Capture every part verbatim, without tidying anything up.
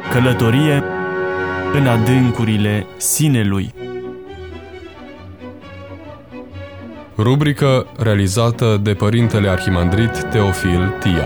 Călătorie în adâncurile sinelui. Rubrică realizată de Părintele Arhimandrit Teofil Tia.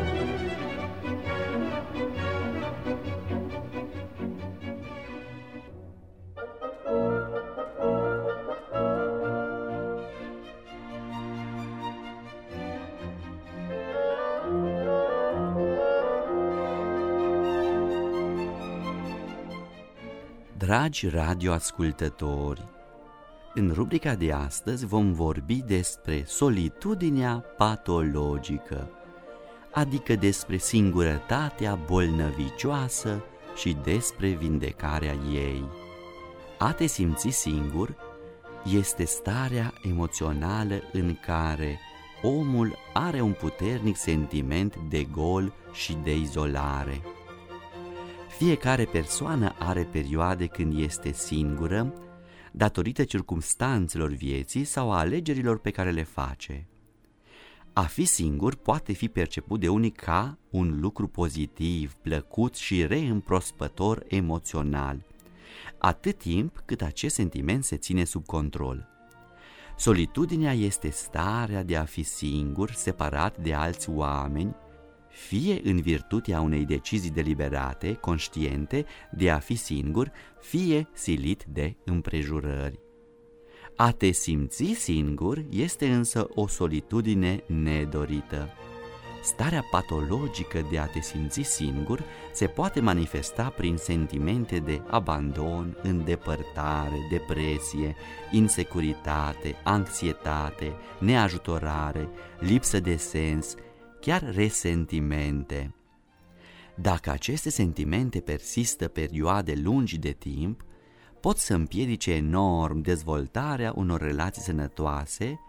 Dragi radioascultători, în rubrica de astăzi vom vorbi despre solitudinea patologică, adică despre singurătatea bolnăvicioasă și despre vindecarea ei. A te simți singur este starea emoțională în care omul are un puternic sentiment de gol și de izolare. Fiecare persoană are perioade când este singură, datorită circumstanțelor vieții sau a alegerilor pe care le face. A fi singur poate fi perceput de unii ca un lucru pozitiv, plăcut și reîmprospător emoțional, atât timp cât acest sentiment se ține sub control. Solitudinea este starea de a fi singur, separat de alți oameni, fie în virtutea unei decizii deliberate, conștiente, de a fi singur, fie silit de împrejurări. A te simți singur este însă o solitudine nedorită. Starea patologică de a te simți singur se poate manifesta prin sentimente de abandon, îndepărtare, depresie, insecuritate, anxietate, neajutorare, lipsă de sens, chiar resentimente. Dacă aceste sentimente persistă perioade lungi de timp, pot să împiedice enorm dezvoltarea unor relații sănătoase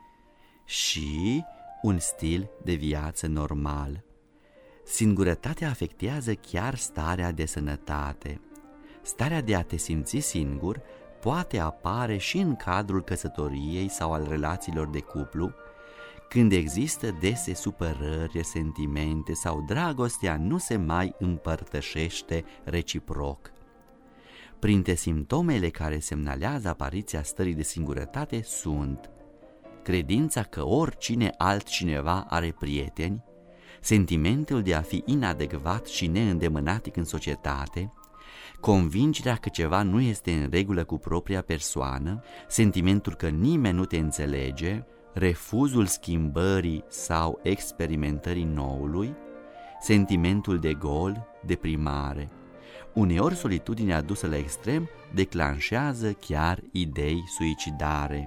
și un stil de viață normal. Singurătatea afectează chiar starea de sănătate. Starea de a te simți singur poate apare și în cadrul căsătoriei sau al relațiilor de cuplu, când există dese supărări, resentimente sau dragostea nu se mai împărtășește reciproc. Printre simptomele care semnalează apariția stării de singurătate sunt credința că oricine altcineva are prieteni, sentimentul de a fi inadecvat și neîndemânatic în societate, convingerea că ceva nu este în regulă cu propria persoană, sentimentul că nimeni nu te înțelege, refuzul schimbării sau experimentării noului, sentimentul de gol, deprimare. Uneori solitudinea adusă la extrem declanșează chiar idei suicidare.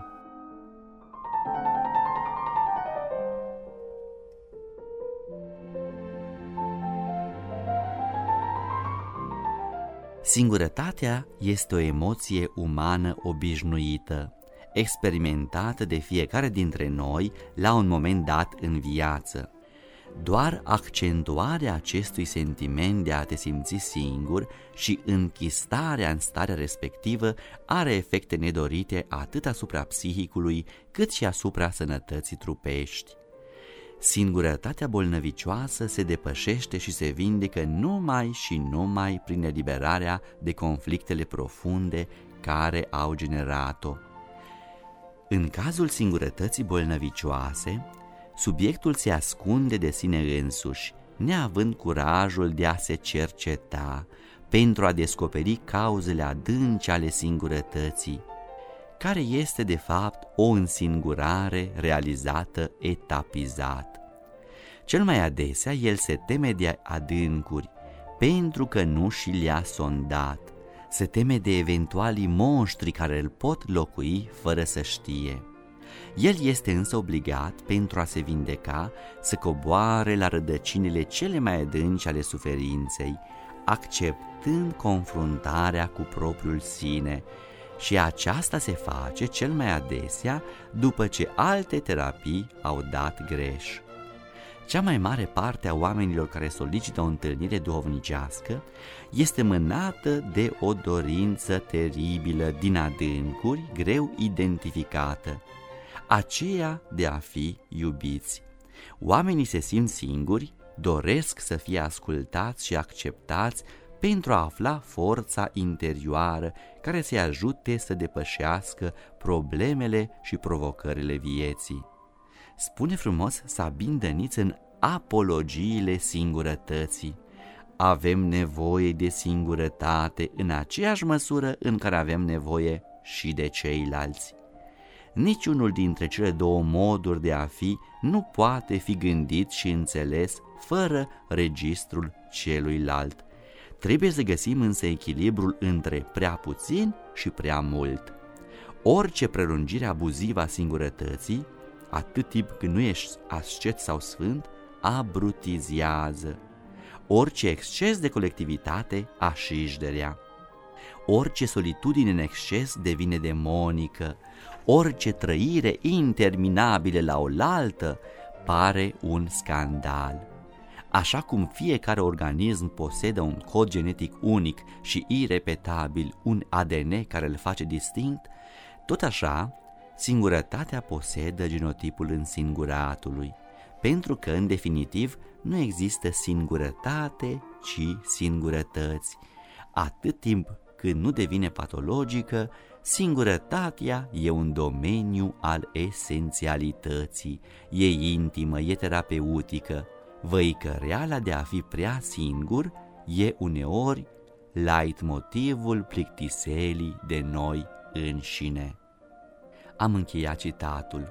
Singurătatea este o emoție umană obișnuită, experimentată de fiecare dintre noi la un moment dat în viață. Doar accentuarea acestui sentiment de a te simți singur și închistarea în starea respectivă are efecte nedorite atât asupra psihicului cât și asupra sănătății trupești. Singurătatea bolnăvicioasă se depășește și se vindecă numai și numai prin eliberarea de conflictele profunde care au generat-o. În cazul singurătății bolnăvicioase, subiectul se ascunde de sine însuși, neavând curajul de a se cerceta pentru a descoperi cauzele adânci ale singurătății, care este de fapt o însingurare realizată etapizat. Cel mai adesea el se teme de adâncuri pentru că nu și le-a sondat, se teme de eventualii monștri care îl pot locui fără să știe. El este însă obligat, pentru a se vindeca, să coboare la rădăcinile cele mai adânci ale suferinței, acceptând confruntarea cu propriul sine, și aceasta se face cel mai adesea după ce alte terapii au dat greș. Cea mai mare parte a oamenilor care solicită o întâlnire duhovnicească este mânată de o dorință teribilă din adâncuri, greu identificată, aceea de a fi iubiți. Oamenii se simt singuri, doresc să fie ascultați și acceptați pentru a afla forța interioară care să-i ajute să depășească problemele și provocările vieții. Spune frumos Sabin Dăniț în Apologiile singurătății: avem nevoie de singurătate în aceeași măsură în care avem nevoie și de ceilalți. Niciunul dintre cele două moduri de a fi nu poate fi gândit și înțeles fără registrul celuilalt. Trebuie să găsim însă echilibrul între prea puțin și prea mult. Orice prelungire abuzivă a singurătății, atât timp când nu ești ascet sau sfânt, abrutizează. Orice exces de colectivitate așișderea. Orice solitudine în exces devine demonică. Orice trăire interminabilă la oaltă pare un scandal. Așa cum fiecare organism posedă un cod genetic unic și irepetabil, un A D N care îl face distinct, tot așa, singurătatea posedă genotipul însinguratului, pentru că, în definitiv, nu există singurătate, ci singurătăți. Atât timp când nu devine patologică, singurătatea e un domeniu al esențialității, e intimă, e terapeutică. Văicăreala de a fi prea singur e uneori leitmotivul plictiselii de noi înșine. Am încheiat citatul.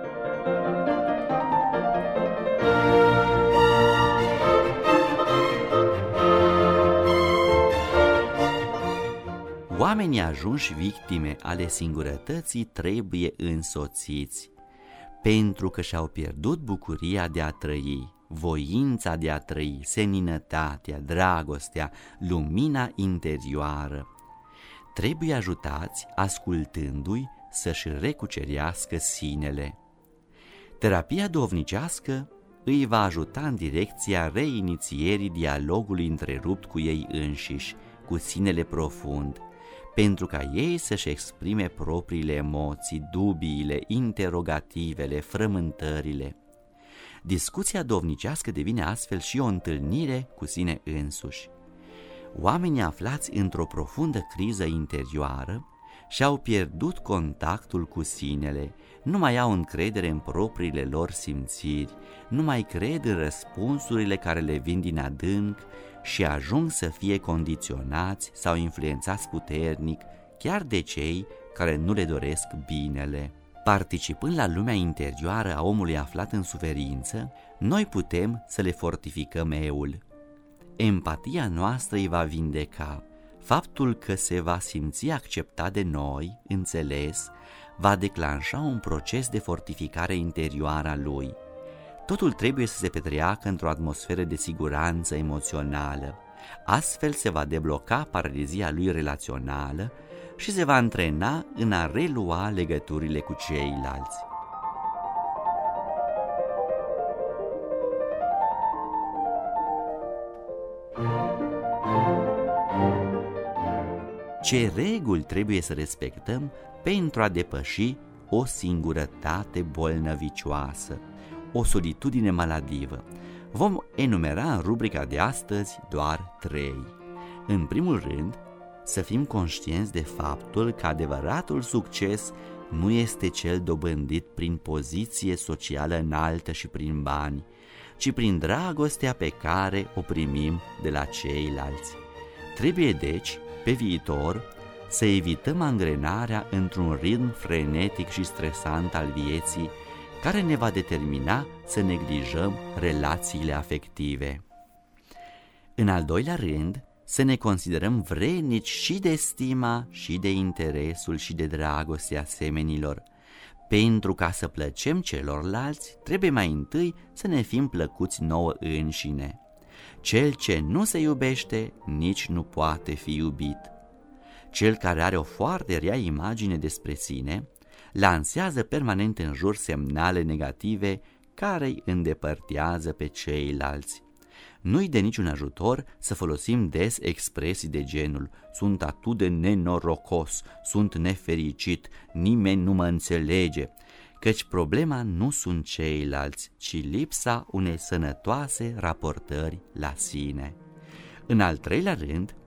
Oamenii ajunși victime ale singurătății trebuie însoțiți, pentru că și-au pierdut bucuria de a trăi, voința de a trăi, seninătatea, dragostea, lumina interioară. Trebuie ajutați ascultându-i să-și recucerească sinele. Terapia duhovnicească îi va ajuta în direcția reinițierii dialogului întrerupt cu ei înșiși, cu sinele profund, pentru ca ei să-și exprime propriile emoții, dubiile, interogativele, frământările. Discuția duhovnicească devine astfel și o întâlnire cu sine însuși. Oamenii aflați într-o profundă criză interioară și-au pierdut contactul cu sinele, nu mai au încredere în propriile lor simțiri, nu mai cred în răspunsurile care le vin din adânc și ajung să fie condiționați sau influențați puternic chiar de cei care nu le doresc binele. Participând la lumea interioară a omului aflat în suferință, noi putem să le fortificăm eul. Empatia noastră îi va vindeca. Faptul că se va simți acceptat de noi, înțeles, va declanșa un proces de fortificare interioară a lui. Totul trebuie să se petreacă într-o atmosferă de siguranță emoțională. Astfel se va debloca paralizia lui relațională și se va antrena în a relua legăturile cu ceilalți. Ce reguli trebuie să respectăm pentru a depăși o singurătate bolnăvicioasă, o solitudine maladivă? Vom enumera în rubrica de astăzi doar trei. În primul rând, să fim conștienți de faptul că adevăratul succes nu este cel dobândit prin poziție socială înaltă și prin bani, ci prin dragostea pe care o primim de la ceilalți. Trebuie deci, pe viitor, să evităm angrenarea într-un ritm frenetic și stresant al vieții, care ne va determina să neglijăm relațiile afective. În al doilea rând, să ne considerăm vrednici și de stima, și de interesul, și de dragostea semenilor. Pentru ca să plăcem celorlalți, trebuie mai întâi să ne fim plăcuți nouă înșine. Cel ce nu se iubește, nici nu poate fi iubit. Cel care are o foarte rea imagine despre sine, lansează permanent în jur semnale negative care îi îndepărtează pe ceilalți. Nu-i de niciun ajutor să folosim des expresii de genul "sunt atât de nenorocos", "sunt nefericit", "nimeni nu mă înțelege", căci problema nu sunt ceilalți, ci lipsa unei sănătoase raportări la sine. În al treilea rând,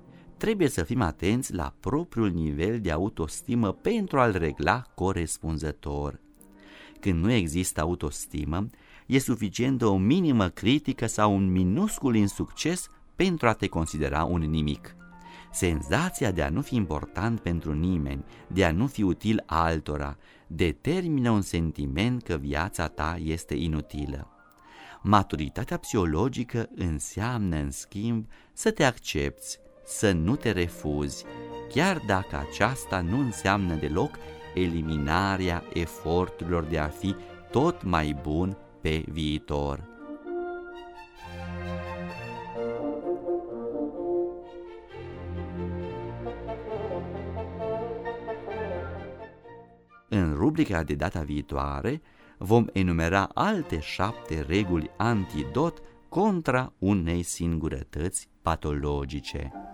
trebuie să fim atenți la propriul nivel de autostimă pentru a-l regla corespunzător. Când nu există autostimă, e suficientă o minimă critică sau un minuscul insucces pentru a te considera un nimic. Senzația de a nu fi important pentru nimeni, de a nu fi util altora, determină un sentiment că viața ta este inutilă. Maturitatea psihologică înseamnă, în schimb, să te accepți, să nu te refuzi, chiar dacă aceasta nu înseamnă deloc eliminarea eforturilor de a fi tot mai bun pe viitor. În rubrica de data viitoare vom enumera alte șapte reguli antidot contra unei singurătăți patologice.